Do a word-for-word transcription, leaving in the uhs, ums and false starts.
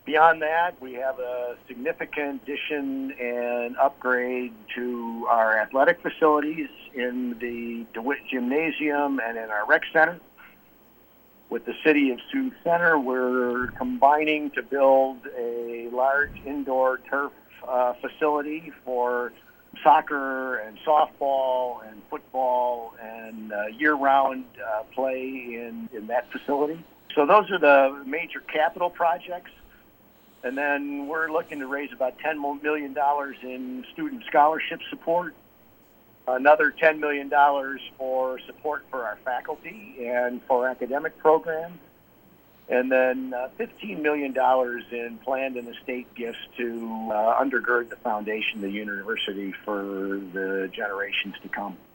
Beyond that, we have a significant addition and upgrade to our athletic facilities in the DeWitt Gymnasium and in our rec center. With the City of Sioux Center, we're combining to build a large indoor turf uh, facility for soccer and softball and football and uh, year-round uh, play in, in that facility. So those are the major capital projects. And then we're looking to raise about ten million dollars in student scholarship support, another ten million dollars for support for our faculty and for academic programs, and then uh, fifteen million dollars in planned and estate gifts to uh, undergird the foundation of the university for the generations to come.